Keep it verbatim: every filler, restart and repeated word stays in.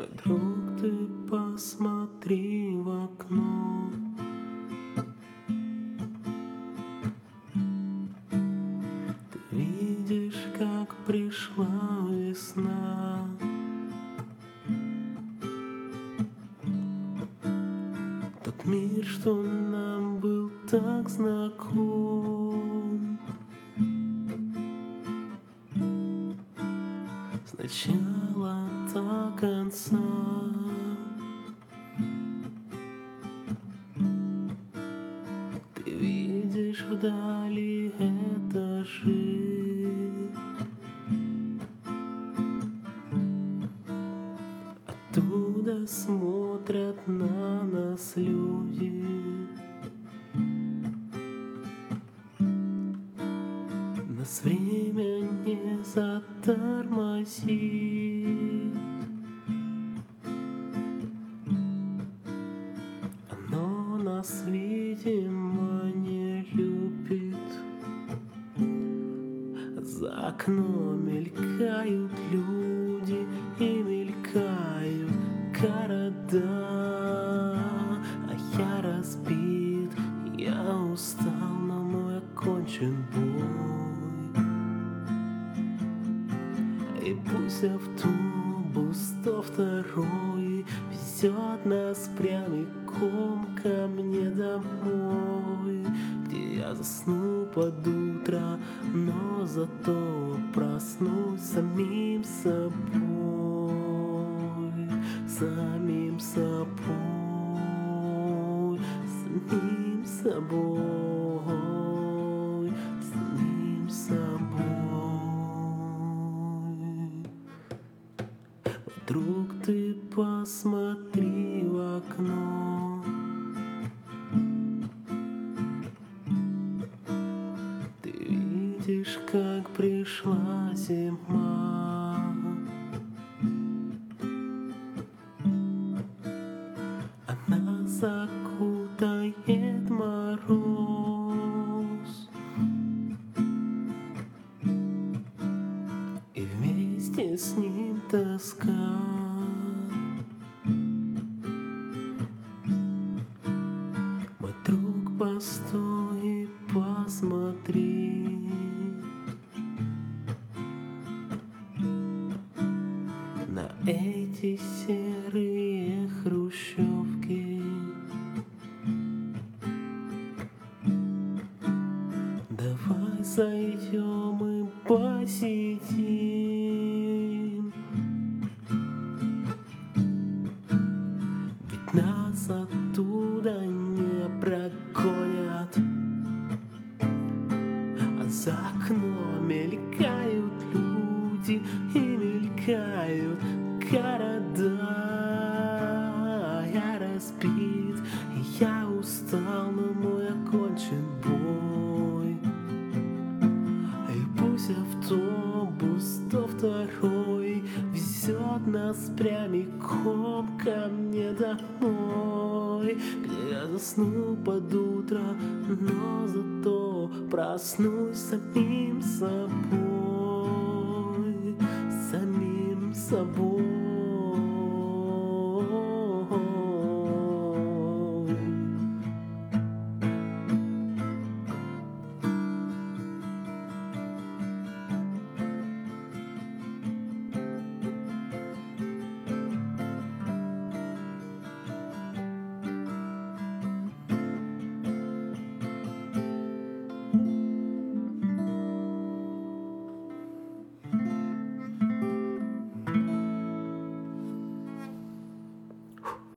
Мой друг, ты посмотри в окно. Ты видишь, как пришла весна. Тот мир, что нам был так знаком. С начала до конца. Ты видишь вдали этажи. Оттуда смотрят на нас люди. Нас время не затормозит. Оно нас, видимо, не любит. За окном мелькают люди и мелькают города. А я разбит, я устал, но мой окончен бой. И пусть автобус сто второй везет нас прямиком ко мне домой, где я засну под утро, но зато проснусь самим собой, самим собой, самим собой, самим собой. Друг, ты посмотри в окно. Ты видишь, как пришла зима. Она закутает мороз. И вместе с ним тоска. Мой друг, постой и посмотри. На эти серые хрущевки. Давай зайдем и посидим. Ведь нас оттуда не прогонят. А за окном мелькают люди и мелькают города. Я разбит, и я устал, но мой окончен бой. И пусть автобус сто второй везет нас прямиком ко мне домой, где я засну под утро, но зато проснусь самим собой, самим собой.